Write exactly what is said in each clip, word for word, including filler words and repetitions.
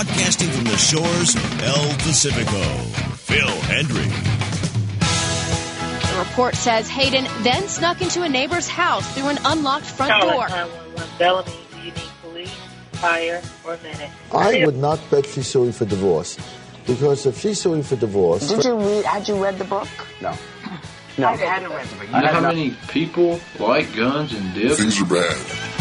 broadcasting from the shores of El Pacifico, Phil Hendrie. The report says Hayden then snuck into a neighbor's house through an unlocked front door. nine one one Bellamy, do you need police, fire, or medic? I would not bet she's suing for divorce, because if she's suing for divorce... Did you read, had you read the book? No. No. I hadn't read the book. You know how many people like guns and dip? Things are bad.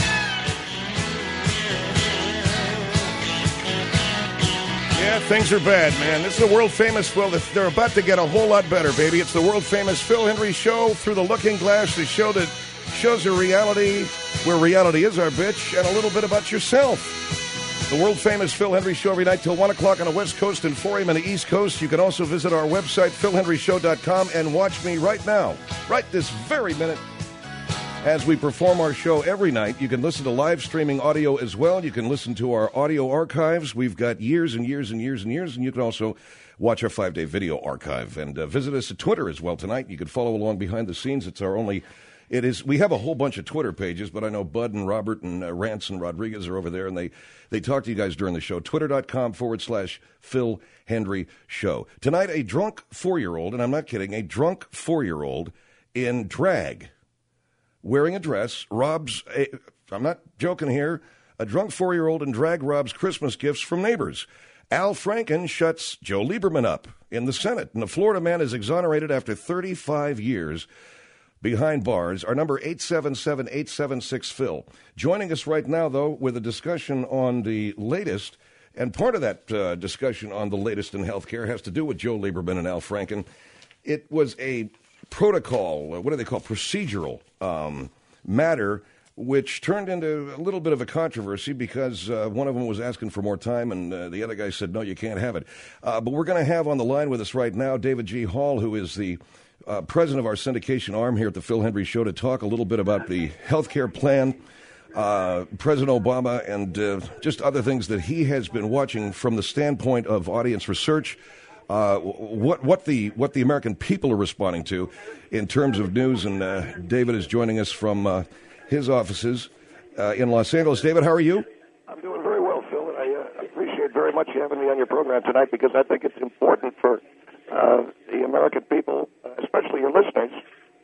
Yeah, things are bad, man. This is the world-famous Phil. They're about to get a whole lot better, baby. It's the world-famous Phil Hendrie Show, Through the Looking Glass, the show that shows a reality where reality is our bitch, and a little bit about yourself. The world-famous Phil Hendrie Show every night till one o'clock on the West Coast and four a.m. on the East Coast. You can also visit our website, phil hendrie show dot com, and watch me right now, right this very minute, as we perform our show every night. You can listen to live streaming audio as well. You can listen to our audio archives. We've got years and years and years and years, and you can also watch our five-day video archive. And uh, visit us at Twitter as well tonight. You can follow along behind the scenes. It's our only... It is. We have a whole bunch of Twitter pages, but I know Bud and Robert and uh, Rance and Rodriguez are over there, and they, they talk to you guys during the show. Twitter.com forward slash Phil Hendrie Show. Tonight, a drunk four-year-old, and I'm not kidding, a drunk four-year-old in drag, wearing a dress, robs, a, I'm not joking here, a drunk four-year-old in drag robs Christmas gifts from neighbors. Al Franken shuts Joe Lieberman up in the Senate, and the Florida man is exonerated after thirty-five years behind bars. Our number, eight seven seven, eight seven six, Phil. Joining us right now, though, with a discussion on the latest, and part of that uh, discussion on the latest in healthcare has to do with Joe Lieberman and Al Franken. It was a protocol, what do they call, procedural um, matter, which turned into a little bit of a controversy because uh, one of them was asking for more time, and uh, the other guy said, no, you can't have it. Uh, but we're going to have on the line with us right now David G. Hall, who is the uh, president of our syndication arm here at the Phil Hendrie Show, to talk a little bit about the health care plan, uh, President Obama, and uh, just other things that he has been watching from the standpoint of audience research. Uh, what what the what the American people are responding to in terms of news, and uh, David is joining us from uh, his offices uh, in Los Angeles. David, how are you? I'm doing very well, Phil, and I uh, appreciate very much you having me on your program tonight, because I think it's important for uh, the American people, uh, especially your listeners,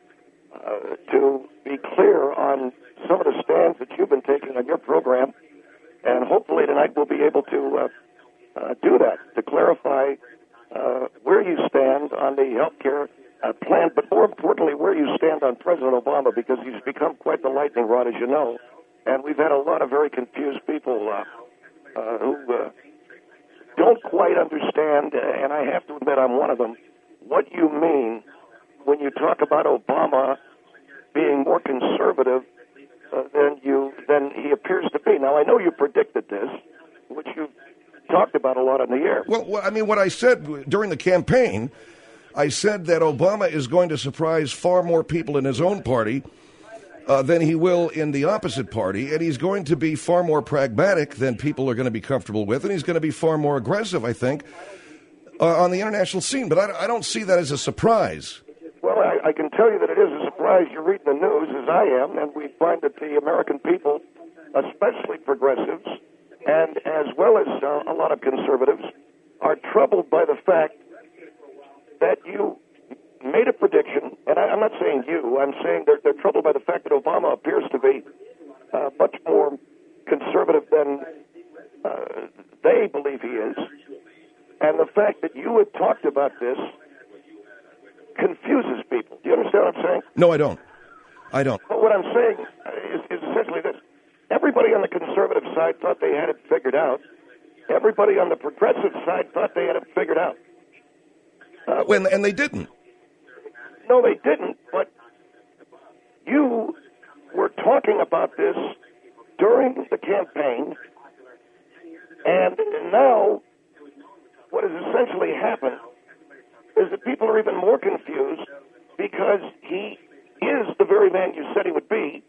uh, to be clear on some of the stands that you've been taking on your program, and hopefully tonight we'll be able to uh, uh, do that, to clarify Uh, where you stand on the health care uh, plan, but more importantly, where you stand on President Obama, because he's become quite the lightning rod, as you know, and we've had a lot of very confused people uh, uh, who uh, don't quite understand, uh, and I have to admit I'm one of them, what you mean when you talk about Obama being more conservative uh, than you than he appears to be. Now, I know you predicted this, which you talked about a lot on the air. Well, well, I mean, what I said during the campaign, I said that Obama is going to surprise far more people in his own party uh, than he will in the opposite party, and he's going to be far more pragmatic than people are going to be comfortable with, and he's going to be far more aggressive, I think, uh, on the international scene. But I, I don't see that as a surprise. Well, I, I can tell you that it is a surprise. You're reading the news, as I am, and we find that the American people, especially progressives, and as well as uh, a lot of conservatives, are troubled by the fact that you made a prediction, and I, I'm not saying you, I'm saying they're, they're troubled by the fact that Obama appears to be uh, much more conservative than uh, they believe he is, and the fact that you had talked about this confuses people. Do you understand what I'm saying? No, I don't. I don't. But what I'm saying is, is essentially this. Everybody on the conservative side thought they had it figured out. Everybody on the progressive side thought they had it figured out. Uh, when, and they didn't. No, they didn't, but you were talking about this during the campaign, and now what has essentially happened is that people are even more confused because he is the very man you said he would be.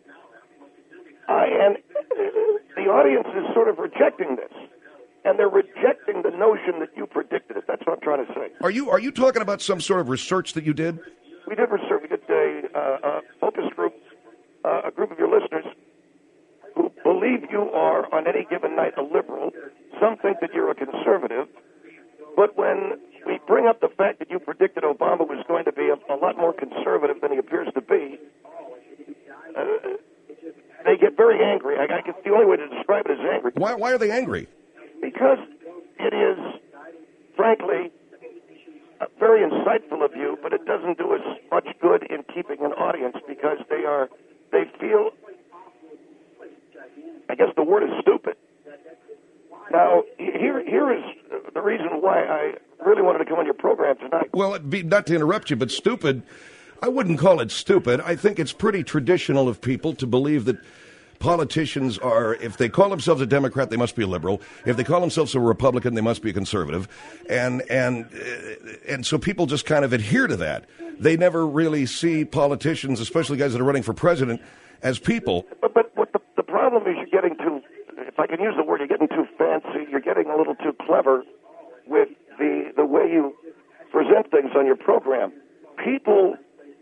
Uh, and the audience is sort of rejecting this, and they're rejecting the notion that you predicted it. That's what I'm trying to say. Are you are you talking about some sort of research that you did? We did research. We did a, uh, a focus group, uh, a group of your listeners who believe you are, on any given night, a liberal, some think that you're a conservative, but when we bring up the fact that you predicted Obama was going to be a, a lot more conservative than he appears to be, uh, they get very angry. I, I guess the only way to describe it is angry. Why, why are they angry? Because it is, frankly, uh, very insightful of you, but it doesn't do us much good in keeping an audience because they are, they feel, I guess the word is stupid. Now, here, here is the reason why I really wanted to come on your program tonight. Well, it'd be, not to interrupt you, but stupid, I wouldn't call it stupid. I think it's pretty traditional of people to believe that politicians are, if they call themselves a Democrat, they must be a liberal. If they call themselves a Republican, they must be a conservative. And and and so people just kind of adhere to that. They never really see politicians, especially guys that are running for president, as people. But, but what the, the problem is you're getting too, if I can use the word, you're getting too fancy. You're getting a little too clever with the the way you present things on your program. People,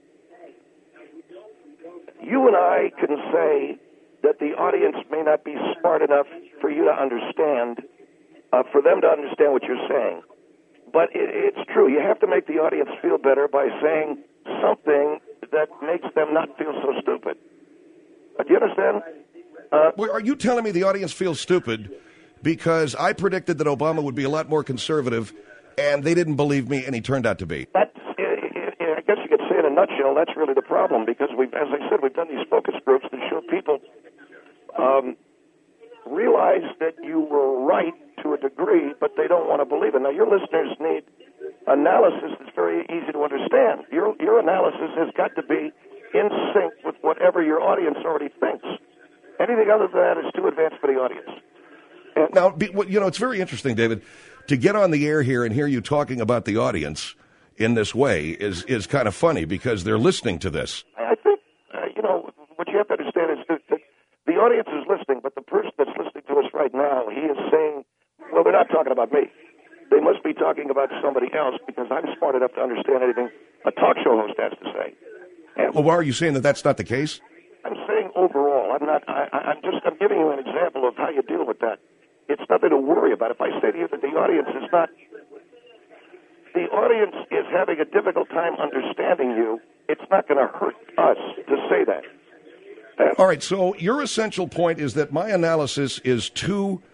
you and I can say that the audience may not be smart enough for you to understand, uh, for them to understand what you're saying. But it, it's true. You have to make the audience feel better by saying something that makes them not feel so stupid. Uh, do you understand? Uh, well, are you telling me the audience feels stupid because I predicted that Obama would be a lot more conservative and they didn't believe me and he turned out to be? That's, I guess you could say in a nutshell, that's really the problem because, we've, as I said, we've done these focus groups to show people um, realize that you were right to a degree, but they don't want to believe it. Now, your listeners need analysis that's very easy to understand. Your, your analysis has got to be in sync with whatever your audience already thinks. Anything other than that is too advanced for the audience. And now, you know, it's very interesting, David, to get on the air here and hear you talking about the audience in this way is, is kind of funny because they're listening to this. I think, uh, you know, what you have to understand is that, that the audience is listening, but the person that's listening to us right now, he is saying, well, they're not talking about me. They must be talking about somebody else because I'm smart enough to understand anything a talk show host has to say. And well, why are you saying that that's not the case? I'm saying overall. I'm not. I, I'm just. I'm giving you an example of how you deal with that. It's nothing to worry about. If I say to you that the audience is not, the audience is having a difficult time understanding you, it's not going to hurt us to say that. And all right. So your essential point is that my analysis is too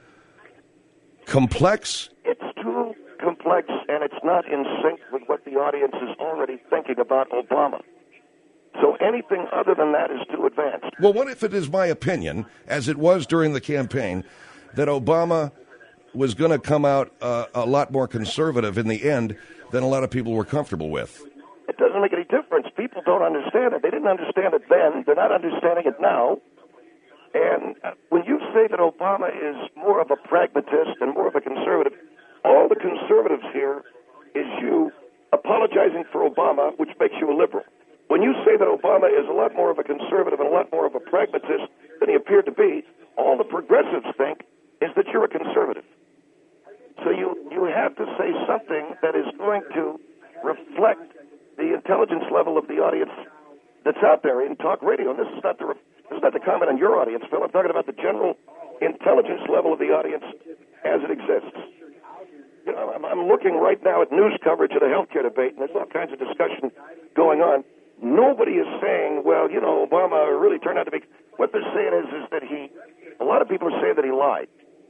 complex. It's too complex, and it's not in sync with what the audience is already thinking about Obama. So anything other than that is too advanced. Well, what if it is my opinion, as it was during the campaign, that Obama was going to come out uh, a lot more conservative in the end than a lot of people were comfortable with? It doesn't make any difference. People don't understand it. They didn't understand it then. They're not understanding it now. And when you say that Obama is more of a pragmatist and more of a conservative, all the conservatives here is you apologizing for Obama, which makes you a liberal. When you say that Obama is a lot more of a conservative and a lot more of a pragmatist than he appeared to be, all the progressives think is that you're a conservative. So you, you have to say something that is going to reflect the intelligence level of the audience that's out there in talk radio. And this is not the, this is not the comment on your audience, Phil. I'm talking about the general intelligence level of the audience as it exists. You know, I'm, I'm looking right now at news coverage of the healthcare debate, and there's all kinds of discussion going on. Nobody is saying, well, you know, Obama really turned out to be. What they're saying is, is that he. A lot of people are saying that he lied.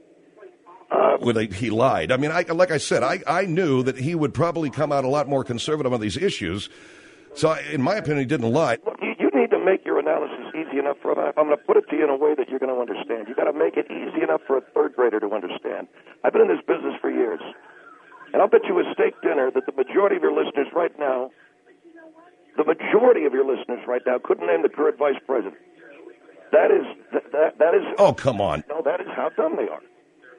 Uh, well, he lied. I mean, I, like I said, I, I knew that he would probably come out a lot more conservative on these issues. So, I, in my opinion, he didn't lie. Look, you, you need to make your analysis easy enough for. I'm going to put it to you in a way that you're going to understand. You got to make it easy enough for a third grader to understand. I've been in this business for years, and I'll bet you a steak dinner that the majority of your listeners right now. The majority of your listeners right now couldn't name the current vice president. That is that that is. Oh, come on! No, that is how dumb they are.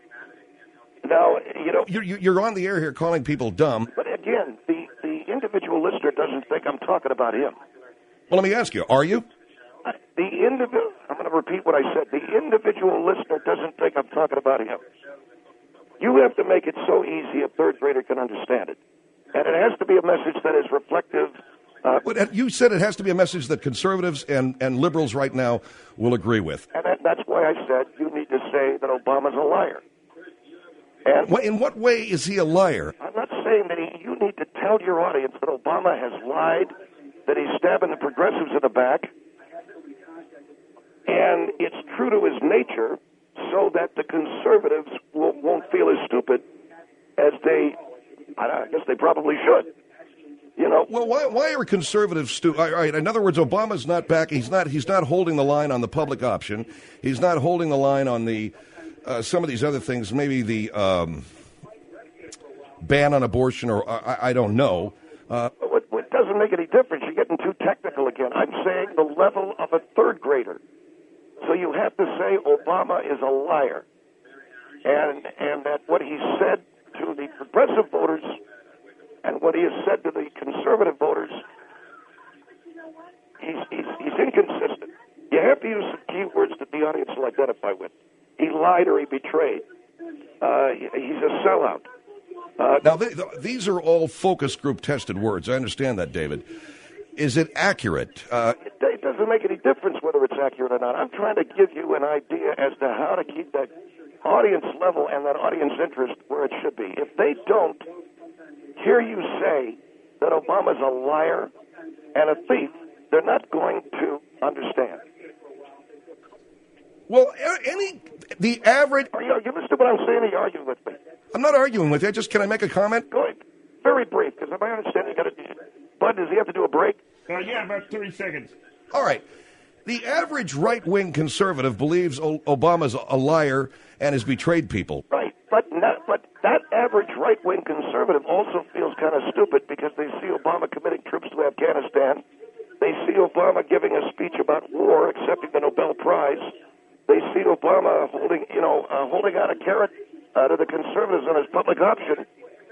Now, you know, you're you're on the air here calling people dumb. But again, the the individual listener doesn't think I'm talking about him. Well, let me ask you: are you? The individual. I'm going to repeat what I said. The individual listener doesn't think I'm talking about him. You have to make it so easy a third grader can understand it, and it has to be a message that is reflective. Uh, but you said it has to be a message that conservatives and, and liberals right now will agree with. And that, that's why I said you need to say that Obama's a liar. And What, in what way is he a liar? I'm not saying that he, you need to tell your audience that Obama has lied, that he's stabbing the progressives in the back, and it's true to his nature so that the conservatives will, won't feel as stupid as they, I guess they probably should. You know, Well, why, why are conservatives stu- all right, in other words, Obama's not back. He's not. He's not holding the line on the public option. He's not holding the line on the uh, some of these other things. Maybe the um, ban on abortion, or I, I don't know. Uh, what, what doesn't make any difference? You're getting too technical again. I'm saying the level of a third grader. So you have to say Obama is a liar, and and that what he said to the progressive voters and what he has said to the conservative voters, he's, he's, he's inconsistent. You have to use some key words that the audience will identify with. He lied or he betrayed. Uh, he's a sellout. Uh, now, th- th- these are all focus group tested words. I understand that, David. Is it accurate? Uh, it, it doesn't make any difference whether it's accurate or not. I'm trying to give you an idea as to how to keep that audience level and that audience interest where it should be. If they don't hear you say that Obama's a liar and a thief, they're not going to understand. well, a- any the average. Are you, you listen to what I'm saying, or you argue with me? I'm not arguing with you. Just can I make a comment? Go ahead. Very brief, because if I understand, you got to. Bud, does he have to do a break? Uh, yeah, about thirty seconds. All right. The average right-wing conservative believes o- Obama's a liar and has betrayed people. Right, but not, but that average right-wing conservative also feels kind of stupid because they see Obama committing troops to Afghanistan. They see Obama giving a speech about war, accepting the Nobel Prize. They see Obama holding, you know, uh, holding out a carrot uh, to the conservatives on his public option.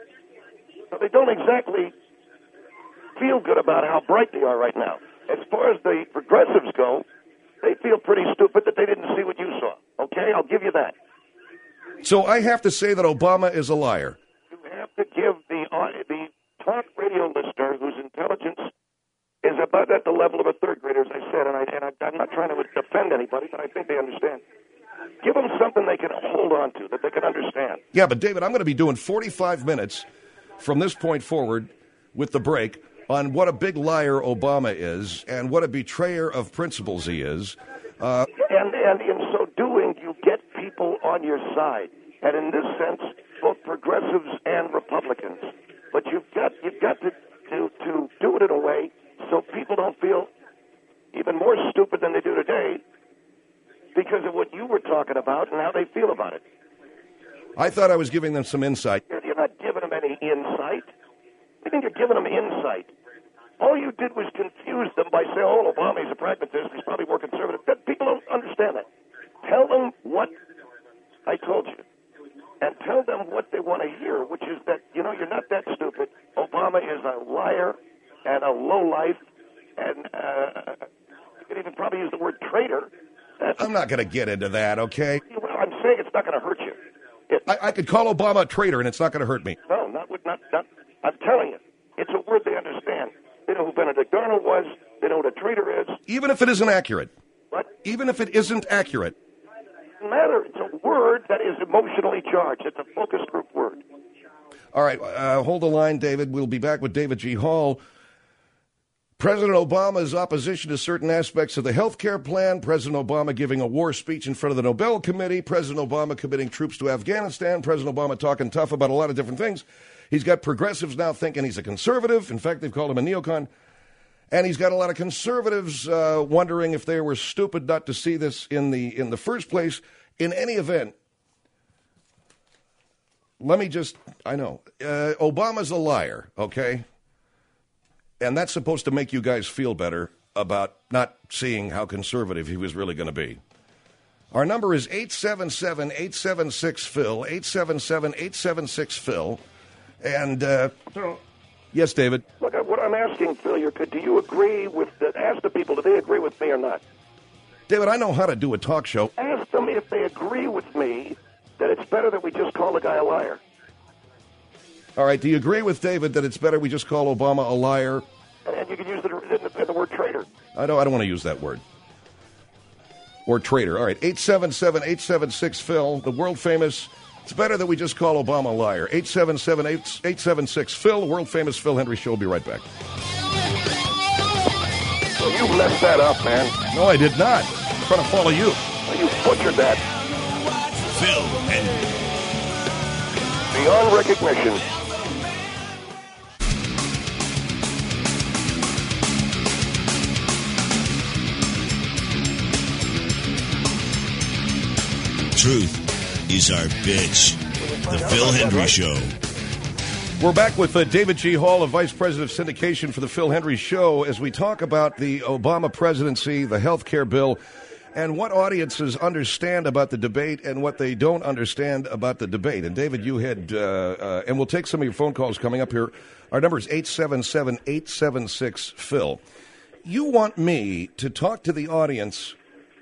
So they don't exactly feel good about how bright they are right now. As far as the progressives go, they feel pretty stupid that they didn't see what you saw. Okay, I'll give you that. So I have to say that Obama is a liar. You have to give the uh, the talk radio listener whose intelligence is about at the level of a third grader, as I said, and, I, and I, I'm not trying to defend anybody, but I think they understand. Give them something they can hold on to, that they can understand. Yeah, but David, I'm going to be doing forty-five minutes from this point forward with the break on what a big liar Obama is and what a betrayer of principles he is. Uh, and, and in so doing, you get people on your side. And in this sense, both progressives and Republicans. But you've got you've got to, to, to do it in a way so people don't feel even more stupid than they do today because of what you were talking about and how they feel about it. I thought I was giving them some insight. You're not giving them any insight. I think you're giving them insight. All you did was confuse them by saying, oh, Obama, he's a pragmatist, he's probably more conservative. That, people don't understand that. Tell them what I told you. And tell them what they want to hear, which is that, you know, you're not that stupid. Obama is a liar and a lowlife, and uh, you could even probably use the word traitor. That's, I'm not going to get into that, okay? well, I'm saying it's not going to hurt you. It, I, I could call Obama a traitor, and it's not going to hurt me. no, not, not, not. I'm telling you, it's a word they understand. They know who Benedict Arnold was. They know what a traitor is. Even if it isn't accurate. What? Even if it isn't accurate. Doesn't matter. It's a word that is emotionally charged. It's a focus group word. All right, uh, hold the line, David. We'll be back with David G. Hall. President Obama's opposition to certain aspects of the health care plan, President Obama giving a war speech in front of the Nobel Committee, President Obama committing troops to Afghanistan, President Obama talking tough about a lot of different things. He's got progressives now thinking he's a conservative. In fact, they've called him a neocon. And he's got a lot of conservatives uh, wondering if they were stupid not to see this in the in the first place. In any event, let me just, I know, uh, Obama's a liar, okay? And that's supposed to make you guys feel better about not seeing how conservative he was really going to be. Our number is eight seven seven, eight seven six, Phil, eight seven seven, eight seven six, Phil. And, uh, So, yes, David. Look, what I'm asking, Phil, you're, do you agree with, the, ask the people, do they agree with me or not? David, I know how to do a talk show. Ask them if they agree with me that it's better that we just call the guy a liar. All right, do you agree with David that it's better we just call Obama a liar? And you can use the, the, the word traitor. I don't, I don't want to use that word. Or traitor. All right, eight seven seven, eight seven six, Phil, the world-famous It's better that we just call Obama a liar. eight seven seven, eight seven six, Phil, world-famous Phil Hendry Show. We'll be right back. Well, you messed that up, man. No, I did not. I'm trying to follow you. Well, you butchered that. Phil Hendry. Beyond recognition. Truth is our bitch. The Phil Hendry Show. We're back with uh, David G. Hall, the Vice President of Syndication for the Phil Hendry Show, as we talk about the Obama presidency, the health care bill, and what audiences understand about the debate and what they don't understand about the debate. And, David, you had, uh, uh, and we'll take some of your phone calls coming up here. Our number is eight seven seven, eight seven six, Phil. You want me to talk to the audience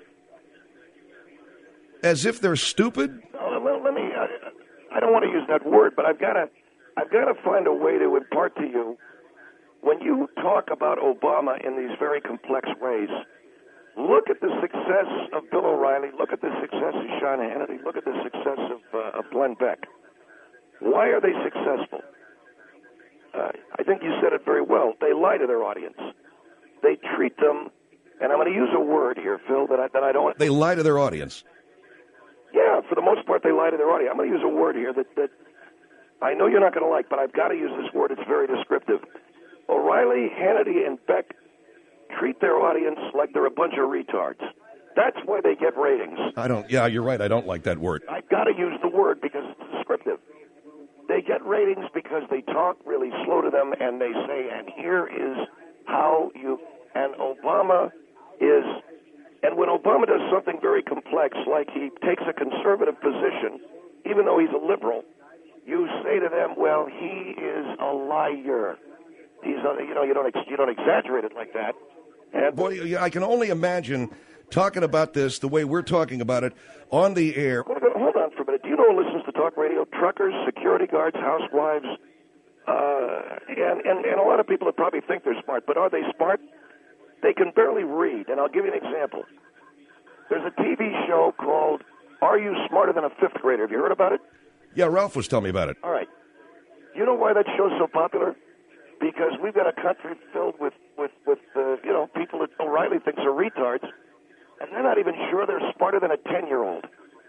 as if they're stupid? Oh, well, let me, I, I don't want to use that word, but I've got to, I've got to find a way to impart to you, when you talk about Obama in these very complex ways, look at the success of Bill O'Reilly, look at the success of Sean Hannity, look at the success of, uh, of Glenn Beck. Why are they successful? Uh, I think you said it very well. They lie to their audience. They treat them, and I'm going to use a word here, Phil, that I, that I don't... They lie to their audience. Yeah, for the most part, they lie to their audience. I'm going to use a word here that, that I know you're not going to like, but I've got to use this word. It's very descriptive. O'Reilly, Hannity, and Beck treat their audience like they're a bunch of retards. That's why they get ratings. I don't, yeah, you're right. I don't like that word. I've got to use the word because it's descriptive. They get ratings because they talk really slow to them, and they say, and here is how you, and Obama is... And when Obama does something very complex, like he takes a conservative position, even though he's a liberal, you say to them, "Well, he is a liar." He's, a, you know, you don't you don't exaggerate it like that. And boy, I can only imagine talking about this the way we're talking about it on the air. Hold on for a minute. Do you know who listens to talk radio? Truckers, security guards, housewives, uh, and, and and a lot of people that probably think they're smart, but are they smart? They can barely read, and I'll give you an example. There's a T V show called Are You Smarter Than a Fifth Grader? Have you heard about it? Yeah, Ralph was telling me about it. All right. You know why that show's so popular? Because we've got a country filled with, with, with uh, you know, people that O'Reilly thinks are retards, and they're not even sure they're smarter than a ten-year-old.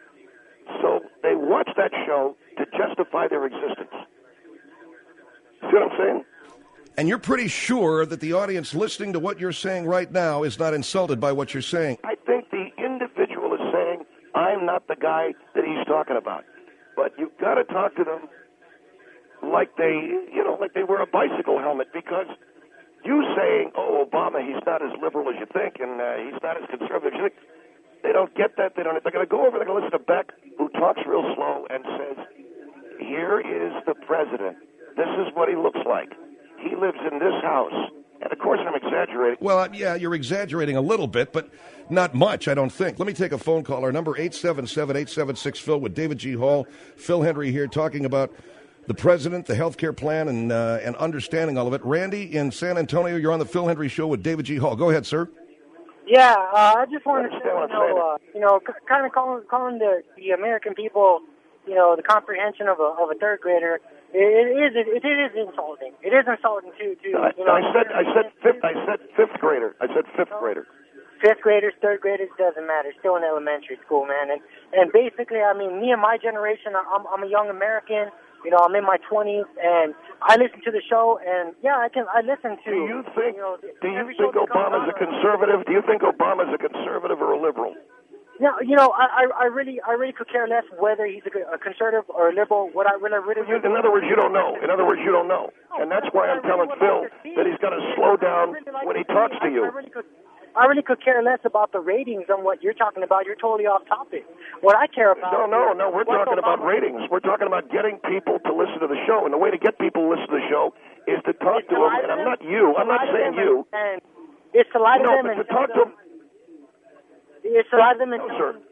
So they watch that show to justify their existence. See what I'm saying? And you're pretty sure that the audience listening to what you're saying right now is not insulted by what you're saying. I think the individual is saying, I'm not the guy that he's talking about. But you've got to talk to them like they, you know, like they wear a bicycle helmet, because you saying, oh, Obama, he's not as liberal as you think, and uh, he's not as conservative as you think, they don't get that. They don't. They're going to go over, they're going to listen to Beck, who talks real slow and says, here is the president. This is what he looks like. He lives in this house. And, of course, I'm exaggerating. Well, yeah, you're exaggerating a little bit, but not much, I don't think. Let me take a phone call. Our number, eight seven seven, eight seven six, Phil, with David G. Hall. Phil Hendry here, talking about the president, the health care plan, and uh, and understanding all of it. Randy in San Antonio, you're on the Phil Hendry Show with David G. Hall. Go ahead, sir. Yeah, uh, I just wanted to say, what you I'm know, uh, you know, c- kind of calling, calling the, the American people, you know, the comprehension of a, of a third grader. It, it is it, it is insulting. It is insulting to to I, you know. I said I said fifth I said fifth grader. I said fifth grader. Fifth graders, third graders, doesn't matter. Still in elementary school, man. And and basically, I mean, me and my generation, I'm I'm a young American. You know, I'm in my twenties, and I listen to the show, and yeah, I can I listen to. Do you think? You know, do you think Obama's a conservative? Do you think Obama's a conservative or a liberal? No, you know, I, I, I really, I really could care less whether he's a, a conservative or a liberal. What I really, really, you, in other words, you don't know. In other words, you don't know, and that's why I'm telling Phil that he's got to slow down when he talks to you. I really could, I really could care less about the ratings on what you're talking about. You're totally off topic. What I care about. No, no, no. We're talking about ratings. We're talking about getting people to listen to the show, and the way to get people to listen to the show is to talk to them. And I'm not you. I'm not saying you. And it's to lie to them and and to talk to them. It's to lie to them and no, tell sir. them.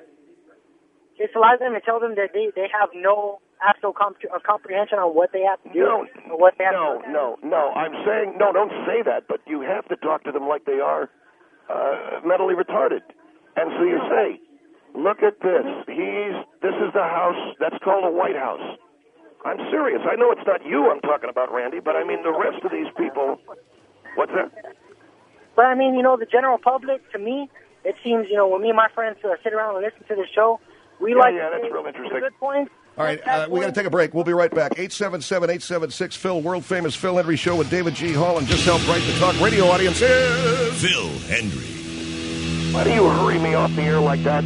It's to lie to them and tell them that they, they have no actual comp- uh, comprehension on what they have to do. No, or what they have no, to do. no, no. I'm saying no. Don't say that. But you have to talk to them like they are uh, mentally retarded. And so you say, Look at this. He's. This is the house that's called a White House. I'm serious. I know it's not you I'm talking about, Randy, but I mean the rest of these people. What's that? But I mean, you know, the general public, to me, it seems, you know, when me and my friends uh, sit around and listen to the show, we yeah, like yeah, to that's say real interesting. good points. All right, uh, we got to take a break. We'll be right back. eight seven seven, eight seven six, Phil, world famous Phil Hendry Show with David G. Hall, and just help write the talk radio audience is Phil Hendry. Why do you hurry me off the air like that?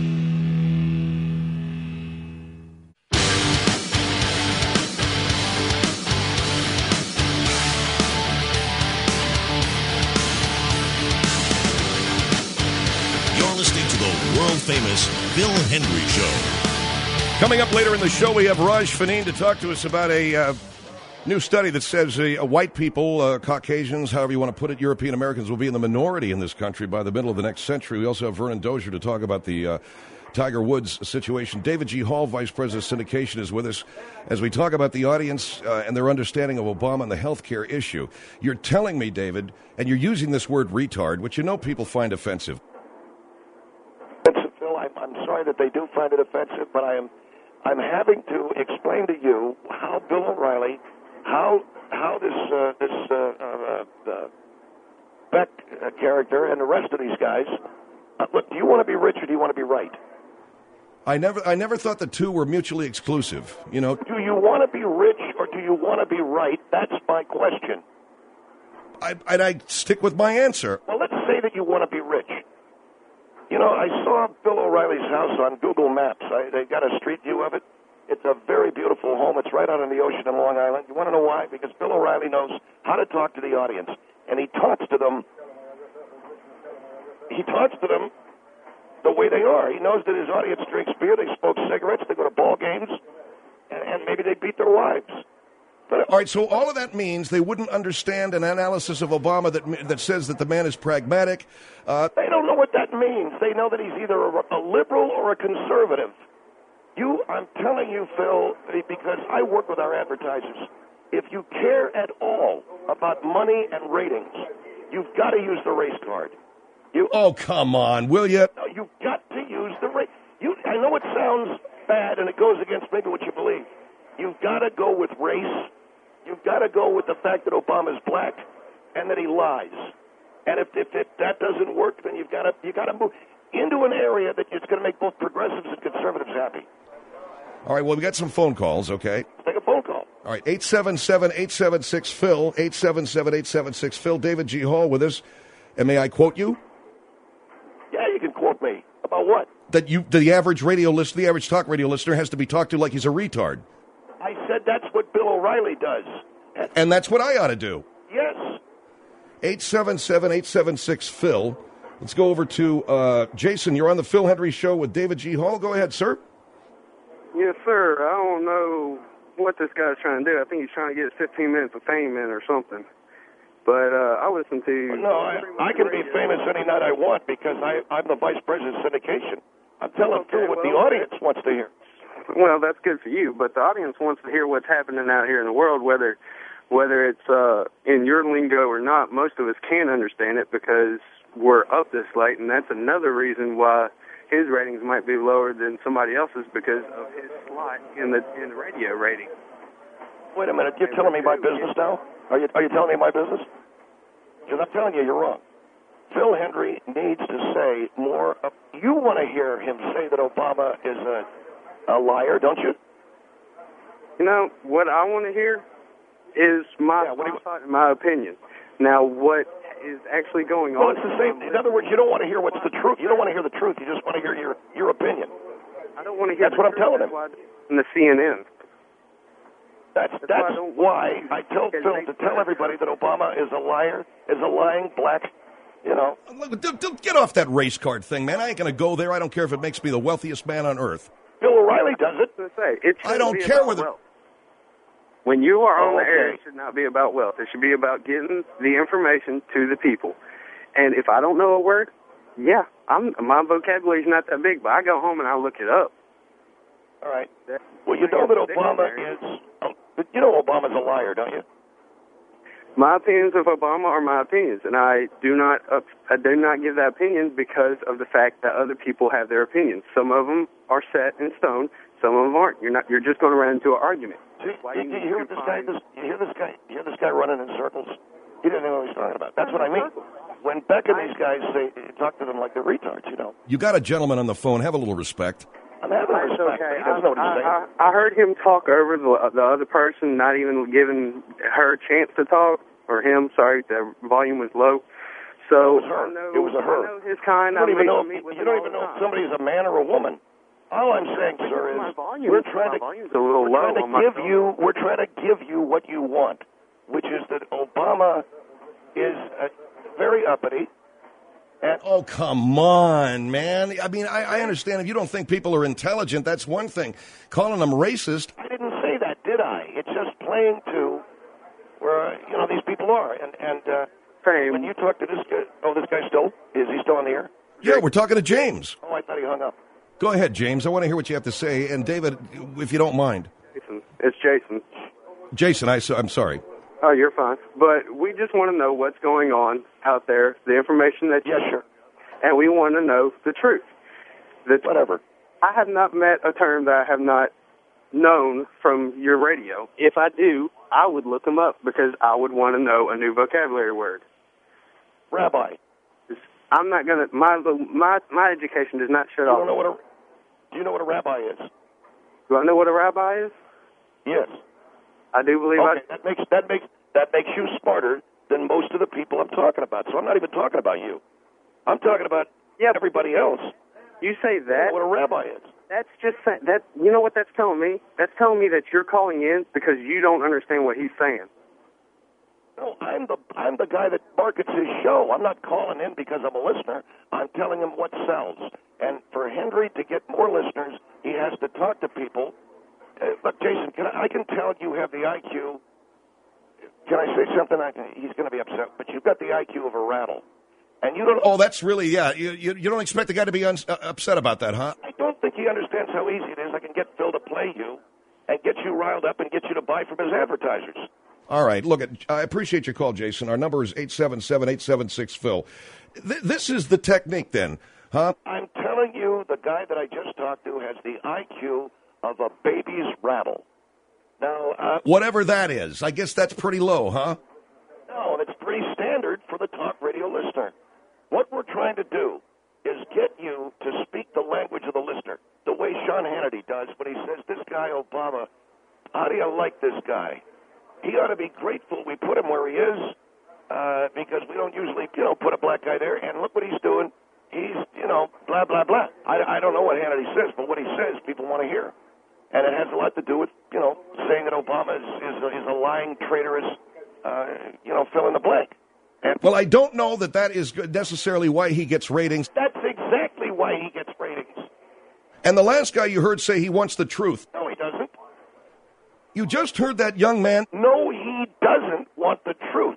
You're listening to the world-famous Phil Hendry Show. Coming up later in the show, we have Raj Faneen to talk to us about a uh, new study that says uh, white people, uh, Caucasians, however you want to put it, European Americans, will be in the minority in this country by the middle of the next century. We also have Vernon Dozier to talk about the uh, Tiger Woods situation. David G. Hall, Vice President of Syndication, is with us as we talk about the audience uh, and their understanding of Obama and the health care issue. You're telling me, David, and you're using this word retard, which you know people find offensive. Phil, I'm, I'm sorry that they do find it offensive, but I am I'm having to explain to you how Bill O'Reilly, how how this uh, this uh, uh, uh, Beck uh, character and the rest of these guys. Uh, look, do you want to be rich or do you want to be right? I never, I never thought the two were mutually exclusive. You know, do you want to be rich or do you want to be right? That's my question. I, and I stick with my answer. Well, let's say that you want to be rich. You know, I saw Bill O'Reilly's house on Google Maps. I, they got a street view of it. It's a very beautiful home. It's right out on the ocean in Long Island. You want to know why? Because Bill O'Reilly knows how to talk to the audience, and he talks to them. He talks to them the way they are. He knows that his audience drinks beer, they smoke cigarettes, they go to ball games, and, and maybe they beat their wives. But, all right, so all of that means they wouldn't understand an analysis of Obama that that says that the man is pragmatic. Uh, they don't know what that means. They know that he's either a, a liberal or a conservative. You, I'm telling you, Phil, because I work with our advertisers, if you care at all about money and ratings, you've got to use the race card. You, oh, come on, will you? No, you've got to use the race. You, I know it sounds bad and it goes against maybe what you believe. You've got to go with race. You've got to go with the fact that Obama's black and that he lies. And if, if, if that doesn't work, then you've got to you got to move into an area that it's going to make both progressives and conservatives happy. All right, well, we got some phone calls, okay? Take a phone call. All right, eight seven seven, eight seven six, Phil, eight seven seven, eight seven six, Phil. David G. Hall with us. And may I quote you? Yeah, you can quote me. About what? That you, the average radio listener, the average talk radio listener has to be talked to like he's a retard. I said that's what Bill O'Reilly does. And that's what I ought to do. Yes. eight seven seven, eight seven six, Phil. Let's go over to uh, Jason. You're on the Phil Hendry Show with David G. Hall. Go ahead, sir. Yes, sir. I don't know what this guy's trying to do. I think he's trying to get his fifteen minutes of fame in or something. But uh, I listen to... Well, no, I, I can be famous any night I want because I, I'm the vice president of syndication. I'm telling okay, Phil what well, the audience wants to hear. Well, that's good for you, but the audience wants to hear what's happening out here in the world, whether whether it's uh, in your lingo or not. Most of us can't understand it because we're up this late, and that's another reason why his ratings might be lower than somebody else's because of his slot in the in the radio rating. Wait a minute, you're telling me my business now? Are you are you telling me my business? Because I'm telling you, you're wrong. Phil Hendry needs to say more. Of, you want to hear him say that Obama is a a liar, don't you? You know, what I want to hear is my, yeah, my thought and my opinion. Now, what is actually going well, on... Well, it's the same. In other words, you don't want to hear what's the truth. You don't want to hear the truth. You just want to hear your, your opinion. I don't want to hear That's what I'm telling him. In the C N N. That's, that's, that's why, I, why I tell Phil to tell everybody that Obama is a liar, is a lying black... You know, get off that race card thing, man. I ain't going to go there. I don't care if it makes me the wealthiest man on earth. Bill O'Reilly does it. Say, it I don't care whether. Wealth. When you are on oh, the okay. air, it should not be about wealth. It should be about getting the information to the people. And if I don't know a word, yeah, I'm my vocabulary's not that big, but I go home and I look it up. All right. Well, you know that Obama is. Um, you know Obama's a liar, don't you? My opinions of Obama are my opinions, and I do not uh, I do not give that opinion because of the fact that other people have their opinions. Some of them are set in stone, some of them aren't. You're not. You're just going to run into an argument. See, you, you hear this guy? This, you hear this guy? You hear this guy running in circles? He doesn't know what he's talking about. That's what I mean. When Beck and these guys say, talk to them like they're retards, you know. You got a gentleman on the phone. Have a little respect. I'm having That's respect. okay. He doesn't know what he's I, saying. I, I heard him talk over the, the other person, not even giving her a chance to talk, or him. Sorry, the volume was low. So It was her. I know, It was a her. I know his kind. You don't I even meet- know. meet with You him don't all even the know if time. somebody's a man or a woman. All I'm saying, sir, My is volume, we're trying my to volume's a little we're low trying on to my give phone. you we're trying to give you what you want, which is that Obama is uh, very uppity. And Oh, come on, man. I mean, I, I understand if you don't think people are intelligent, that's one thing. Calling them racist. I didn't say that, did I? It's just playing to where uh, you know these people are. And and uh, Fame. when you talk to this guy, oh, this guy still is he still on the air? Yeah, we're talking to James. Oh, I thought he hung up. Go ahead, James. I want to hear what you have to say. And David, if you don't mind. Jason. It's Jason. Jason, I, I'm sorry. Oh, you're fine. But we just want to know what's going on out there, the information that you Yeah, sure. and we want to know the truth. The Whatever. I have not met a term that I have not known from your radio. If I do, I would look them up because I would want to know a new vocabulary word. Rabbi. I'm not gonna. My my my education does not shut You off. don't know what a Do you know what a rabbi is? Do I know what a rabbi is? Yes. I do believe Okay, I. that makes that makes that makes you smarter than most of the people I'm talking about. So I'm not even talking about you. I'm talking about Yeah, everybody else. You say You that. know what a rabbi is? That's just sa- that. You know what that's telling me? That's telling me that you're calling in because you don't understand what he's saying. No, I'm the I'm the guy that markets his show. I'm not calling in because I'm a listener. I'm telling him what sells. And for Henry to get more listeners, he has to talk to people. Uh, look, Jason, can I, I can tell you have the I Q. Can I say something? I can, he's going to be upset, but you've got the I Q of a rattle, and you don't. Oh, that's really, yeah. You, you, you don't expect the guy to be un, uh, upset about that, huh? I don't think he understands how easy it is. I can get Phil to play you and get you riled up and get you to buy from his advertisers. All right. Look, I appreciate your call, Jason. Our number is eight seven seven, eight seven six, Phil. Th- this is the technique then, huh? I'm telling you, the guy that I just talked to has the I Q of a baby's rattle. Now, uh, Whatever that is. I guess that's pretty low, huh? no, that's pretty standard for the talk radio listener. What we're trying to do is get you to speak the language of the listener, the way Sean Hannity does when he says, this guy Obama, how do you like this guy? He ought to be grateful we put him where he is uh, because we don't usually, you know, put a black guy there. And look what he's doing. He's, you know, blah, blah, blah. I, I don't know what Hannity says, but what he says, people want to hear. And it has a lot to do with, you know, saying that Obama is, is, a, is a lying, traitorous, uh, you know, fill in the blank. And Well, I don't know that that is necessarily why he gets ratings. that's exactly why he gets ratings. And the last guy you heard say he wants the truth. No, he doesn't. You just heard that young man. No, he doesn't want the truth.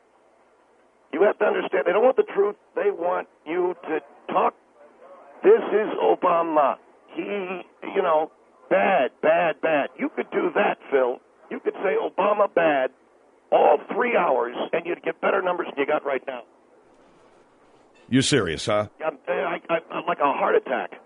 You have to understand, they don't want the truth. They want you to talk. This is Obama. He, you know, bad, bad, bad. You could do that, Phil. You could say Obama bad all three hours, and you'd get better numbers than you got right now. You're serious, huh? I'm, I, I, I'm like a heart attack.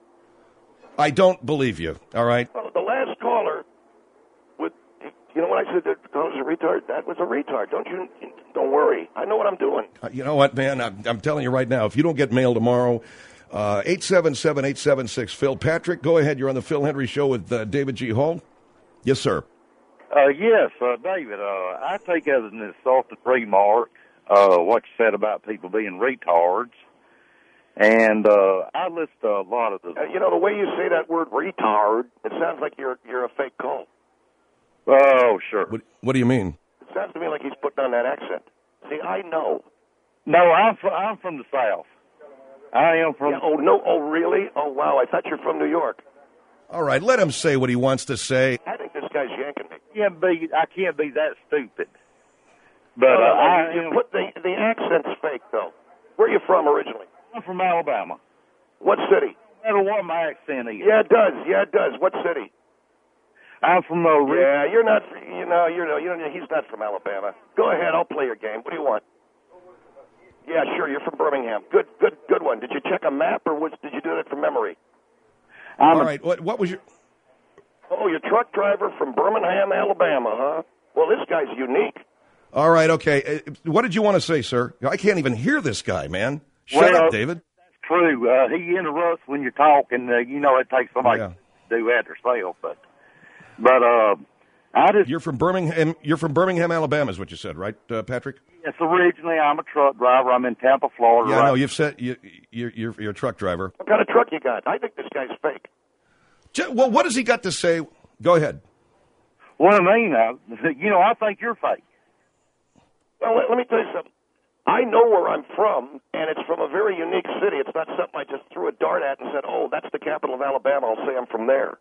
I don't believe you, all right? Well, the last caller, with, you know, when I said that I was a retard, that was a retard. Don't you? Don't worry. I know what I'm doing. Uh, you know what, man? I'm, I'm telling you right now, if you don't get mail tomorrow, uh, eight seven seven, eight seven six, Phil. Patrick, go ahead. You're on the Phil Henry Show with uh, David G. Hall. Yes, sir. Uh, yes, uh, David, uh, I take as an insulted remark uh, what you said about people being retards. And uh, I list a lot of the... Uh, you know, the way you say that word retard, it sounds like you're you're a fake call. Oh, sure. What, what do you mean? It sounds to me like he's putting on that accent. See, I know. No, I'm from, I'm from the South. I am from... Yeah, oh, no. Oh, really? Oh, wow. I thought you're from New York. All right, let him say what he wants to say. I think this guy's yanking me. Can't be, I can't be that stupid. But uh, uh, I you am... put the, the accent's fake, though. Where are you from originally? I'm from Alabama. What city? No matter what my accent is. Yeah, it does. Yeah, it does. What city? I'm from uh, Yeah, you're not. You know, you're. You know, he's not from Alabama. Go ahead. I'll play your game. What do you want? Yeah, sure. You're from Birmingham. Good, good, good one. Did you check a map, or was, did you do that from memory? I'm All right. What, what was your? Oh, you're a truck driver from Birmingham, Alabama, huh? Well, this guy's unique. All right. Okay. Uh, what did you want to say, sir? I can't even hear this guy, man. Shut well, up, David. That's true. Uh, he interrupts when you're talking. Uh, you know, it takes somebody Yeah. to do that herself, but but uh, I just You're from Birmingham. You're from Birmingham, Alabama, is what you said, right, uh, Patrick? yes. Originally, I'm a truck driver. I'm in Tampa, Florida. Yeah. right? No, you've said you, you're, you're you're a truck driver. What kind of truck you got? I think this guy's fake. J- Well, what has he got to say? Go ahead. What I mean, uh, you know, I think you're fake. Well, let, let me tell you something. I know where I'm from, and it's from a very unique city. It's not something I just threw a dart at and said, "Oh, that's the capital of Alabama. I'll say I'm from there."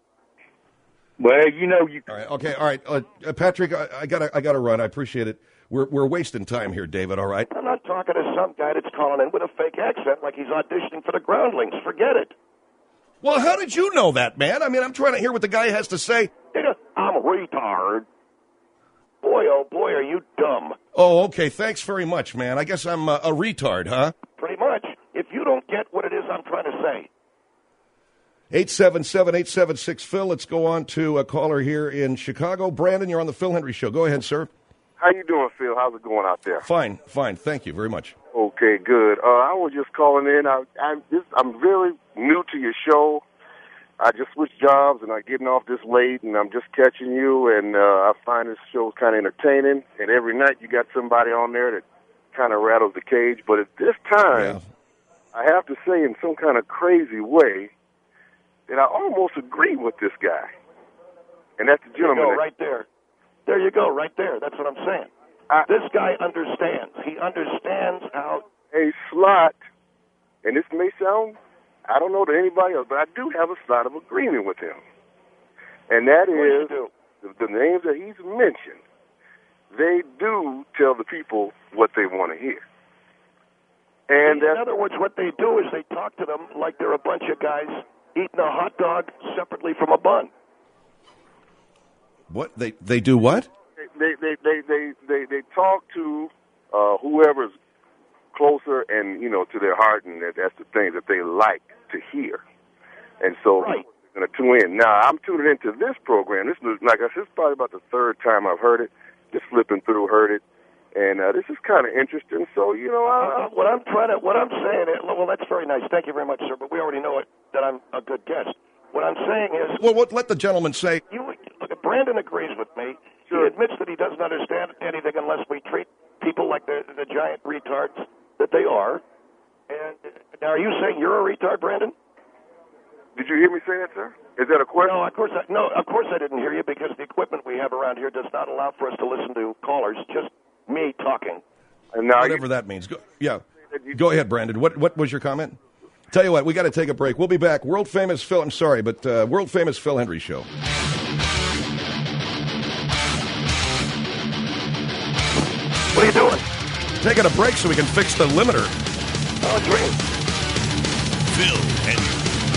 Well, you know, you. All right. Okay. All right. Uh, uh, Patrick, I, I gotta I gotta run. I appreciate it. We're we're wasting time here, David. All right. I'm not talking to some guy that's calling in with a fake accent like he's auditioning for the Groundlings. Forget it. Well, how did you know that, man? I mean, I'm trying to hear what the guy has to say. I'm a retard. Boy, oh boy, are you dumb. Oh, okay. Thanks very much, man. I guess I'm uh, a retard, huh? Pretty much. If you don't get what it is I'm trying to say. eight seven seven, eight seven six, Phil. Let's go on to a caller here in Chicago. Brandon, you're on the Phil Hendry Show. Go ahead, sir. How you doing, Phil? How's it going out there? Fine, fine. Thank you very much. Okay, good. Uh, I was just calling in. I, I'm just, I'm really new to your show. I just switched jobs, and I'm getting off this late, and I'm just catching you, and uh, I find this show kind of entertaining. And every night you got somebody on there that kind of rattles the cage. But at this time, Yeah. I have to say in some kind of crazy way that I almost agree with this guy. And that's the There you gentleman. go, that- right there. There you go, right there. That's what I'm saying. I, This guy understands. He understands how... a slot, and this may sound, I don't know to anybody else, but I do have a slot of agreement with him. And that is the, the names that he's mentioned, they do tell the people what they want to hear. And in other words, what they do is they talk to them like they're a bunch of guys eating a hot dog separately from a bun. What? They they do what? they they they they they, they talk to uh, whoever's closer and you know to their heart, and that, that's the thing that they like to hear. And so right. they're going to tune in. Now I'm tuning into this program. This is like I said, this is probably about the third time I've heard it. Just flipping through, heard it, and uh, this is kind of interesting. So you know, I, Uh, what I'm trying to, what I'm saying is, well, that's very nice. Thank you very much, sir. But we already know it, that I'm a good guest. What I'm saying is, Well, what, let the gentleman say. you, look, Brandon agrees with me. He admits that he doesn't understand anything unless we treat people like the, the giant retards that they are. And now, are you saying you're a retard, Brandon? Did you hear me say that, sir? Is that a question? No, of course, I, no, of course I didn't hear you because the equipment we have around here does not allow for us to listen to callers. Just me talking. And now Whatever that means. Go, yeah. Go ahead, Brandon. What what was your comment? Tell you what, we got to take a break. We'll be back. World famous Phil. I'm sorry, but uh, world famous Phil Hendry Show. What are you doing? Taking a break so we can fix the limiter. Oh, dream. Phil Hendry.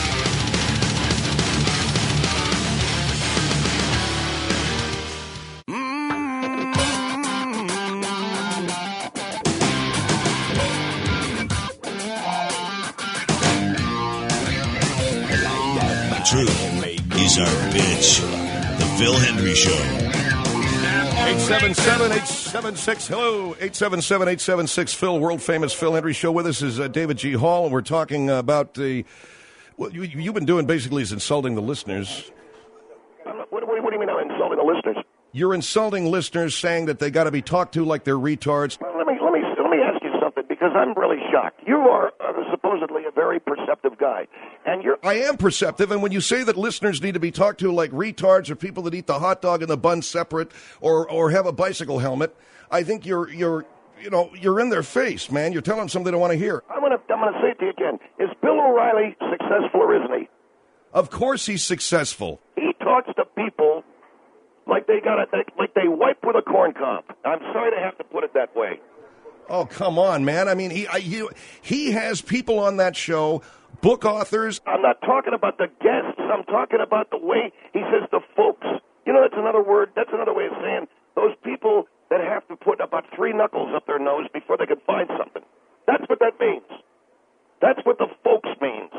The truth is our bitch. The Phil Hendry Show. eight seven seven, eight seven six, hello, eight seven seven, eight seven six, Phil, world famous Phil Hendry Show. With us is uh, David G. Hall, and we're talking about the, what you, you've been doing basically is insulting the listeners. What, what, what do you mean I'm insulting the listeners? You're insulting listeners, saying that they got to be talked to like they're retards. Well, let me let me let me ask you something because I'm really shocked. You are uh, supposedly a very perceptive guy, and you're. I am perceptive, and when you say that listeners need to be talked to like retards or people that eat the hot dog and the bun separate or or have a bicycle helmet, I think you're you're you know you're in their face, man. You're telling them something they don't want to hear. I'm gonna I'm gonna say it to you again. Is Bill O'Reilly successful or isn't he? Of course, he's successful. He talks to people like they got it, like they wipe with a corn cob. I'm sorry to have to put it that way. Oh, come on, man. I mean, he I, he, he has people on that show, book authors. I'm not talking about the guests. I'm talking about the way he says the folks. You know, that's another word, that's another way of saying those people that have to put about three knuckles up their nose before they can find something. That's what that means. That's what the folks means.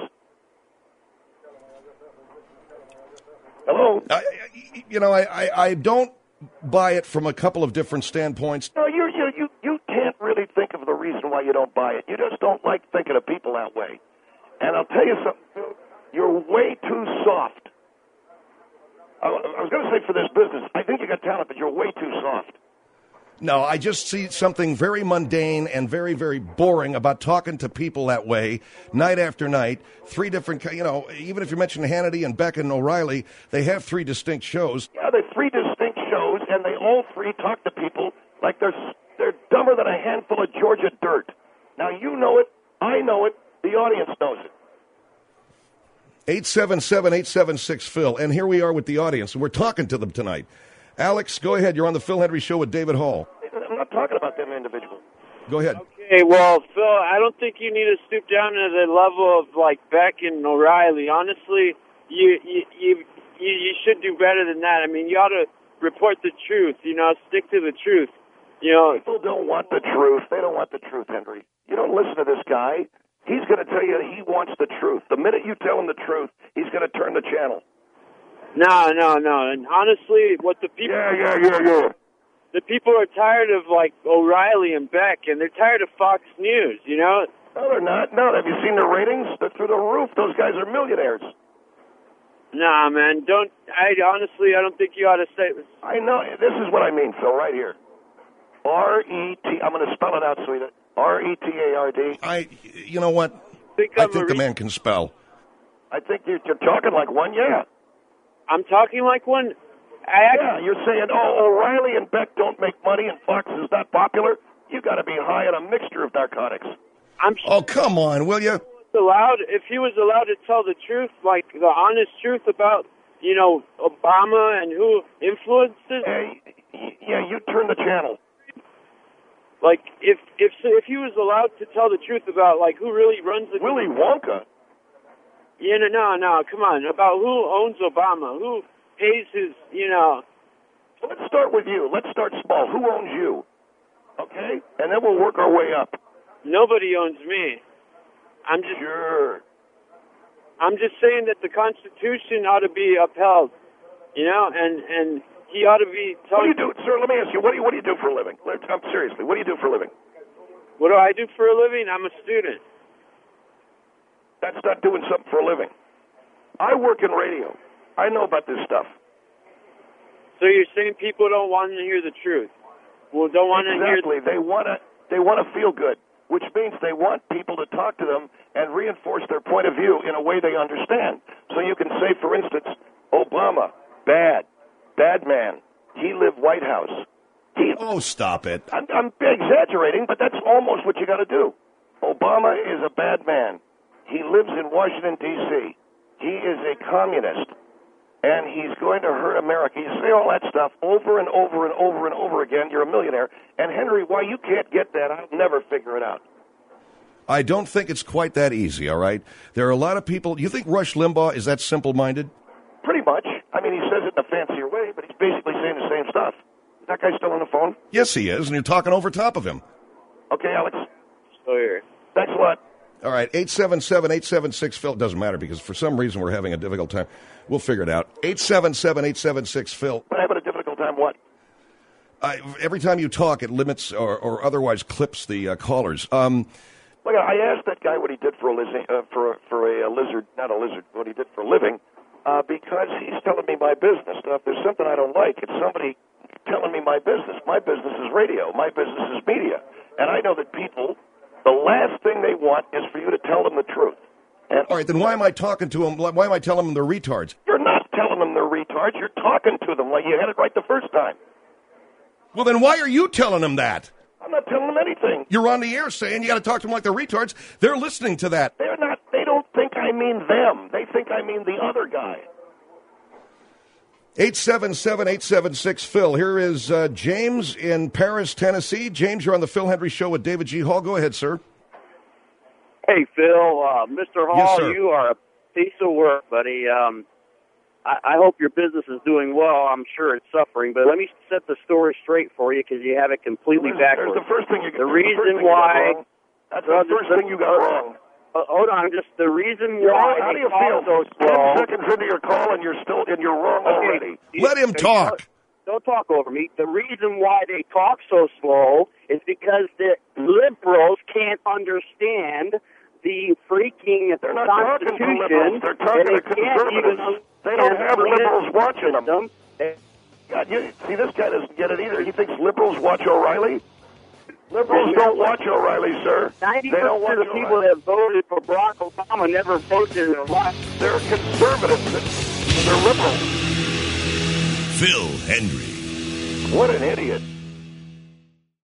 Hello? I, you know, I, I, I don't buy it from a couple of different standpoints. No, you you you you can't really think of the reason why you don't buy it. You just don't like thinking of people that way. And I'll tell you something, you're way too soft. I, I was going to say for this business, I think you got talent, but you're way too soft. No, I just see something very mundane and very, very boring about talking to people that way night after night. Three different, you know, even if you mention Hannity and Beck and O'Reilly, they have three distinct shows. Yeah, they're three distinct shows, and they all three talk to people like they're they're dumber than a handful of Georgia dirt. Now, you know it, I know it, the audience knows it. eight seven seven, eight seven six, Phil. And here we are with the audience, and we're talking to them tonight. Alex, go ahead. You're on the Phil Hendry Show with David Hall. I'm not talking about them individuals. Go ahead. Okay, well, Phil, I don't think you need to stoop down to the level of, like, Beck and O'Reilly. Honestly, you you, you you you should do better than that. I mean, you ought to report the truth, you know, stick to the truth. You know, people don't want the truth. They don't want the truth, Henry. You don't listen to this guy. He's going to tell you he wants the truth. The minute you tell him the truth, he's going to turn the channel. No, no, no. And honestly, what the people... Yeah, yeah, yeah, yeah. The people are tired of, like, O'Reilly and Beck, and they're tired of Fox News, you know? No, they're not. No, have you seen their ratings? They're through the roof. Those guys are millionaires. Nah, man, don't... I honestly, I don't think you ought to say... I know. This is what I mean, Phil, right here. R E T... I'm going to spell it out, sweetie. R E T A R D. I... You know what? Think I think the man can spell. I think you're, you're talking like one, yeah. I'm talking like one... I yeah, you're saying, oh, O'Reilly and Beck don't make money and Fox is not popular? You got to be high on a mixture of narcotics. I'm oh, come on, will you? Allowed, if he was allowed to tell the truth, like the honest truth about, you know, Obama and who influences... Hey, yeah, you turn the channel. Like, if if if he was allowed to tell the truth about, like, who really runs the... Willy Wonka? Yeah, no, no, no, come on. About who owns Obama, who... pays his, you know... Let's start with you. Let's start small. Who owns you? Okay? And then we'll work our way up. Nobody owns me. I'm just... Sure. I'm just saying that the Constitution ought to be upheld, you know, and, and he ought to be... What do you do? Sir, let me ask you, what do you, what do you do for a living? I'm seriously, what do you do for a living? What do I do for a living? I'm a student. That's not doing something for a living. I work in radio. I know about this stuff. So you're saying people don't want to hear the truth? Well, don't want exactly. to hear... Exactly. They want to they want to feel good, which means they want people to talk to them and reinforce their point of view in a way they understand. So you can say, for instance, Obama, bad, bad man. He lived White House. He, oh, stop it. I'm, I'm exaggerating, but that's almost what you got to do. Obama is a bad man. He lives in Washington, D C He is a communist. And he's going to hurt America. You say all that stuff over and over and over and over again. You're a millionaire. And, Henry, why you can't get that, I'll never figure it out. I don't think it's quite that easy, all right? There are a lot of people. You think Rush Limbaugh is that simple-minded? Pretty much. I mean, he says it in a fancier way, but he's basically saying the same stuff. Is that guy still on the phone? Yes, he is, and you're talking over top of him. Okay, Alex. Still here. Thanks a lot. All right, eight seven seven, eight seven six, Phil. It doesn't matter because for some reason we're having a difficult time. We'll figure it out. eight seven seven, eight seven six, Phil. We're having a difficult time what? Uh, every time you talk, it limits or, or otherwise clips the uh, callers. Um, Look, I asked that guy what he did for a, liz- uh, for, for a, a lizard, not a lizard, what he did for a living, uh, because he's telling me my business. Now, if there's something I don't like, it's somebody telling me my business. My business is radio. My business is media. And I know that people... The last thing they want is for you to tell them the truth. And all right, then why am I talking to them? Why am I telling them they're retards? You're not telling them they're retards. You're talking to them like you had it right the first time. Well, then why are you telling them that? I'm not telling them anything. You're on the air saying you got to talk to them like they're retards. They're listening to that. They're not. They don't think I mean them. They think I mean the other guy. eight seven seven, eight seven six, Phil. Here is uh, James in Paris, Tennessee. James, you're on the Phil Hendry Show with David G. Hall. Go ahead, sir. Hey, Phil. Uh, Mister Hall, Yes, sir. you are a piece of work, buddy. Um, I, I hope your business is doing well. I'm sure it's suffering, but let me set the story straight for you because you have it completely Well, there's- backwards. there's the first thing you- the there's the reason first thing you got why. wrong. That's the first thing you got wrong. Uh, hold on, just the reason You're why wrong. How they do you talk feel? so Ten slow. seconds into your call, and you're still and you're wrong Okay. already. Let him talk. Don't talk over me. The reason why they talk so slow is because the liberals can't understand the freaking They're not talking to Constitution. liberals. They're talking and to they can't even conservatives. They don't have understand liberals watching them. them. God, you, see, this guy doesn't get it either. He thinks liberals watch O'Reilly. Liberals don't watch O'Reilly, sir. Ninety They don't percent watch of the people that voted for Barack Obama never voted in their life. They're conservatives. They're liberals. Phil Hendry. What an idiot.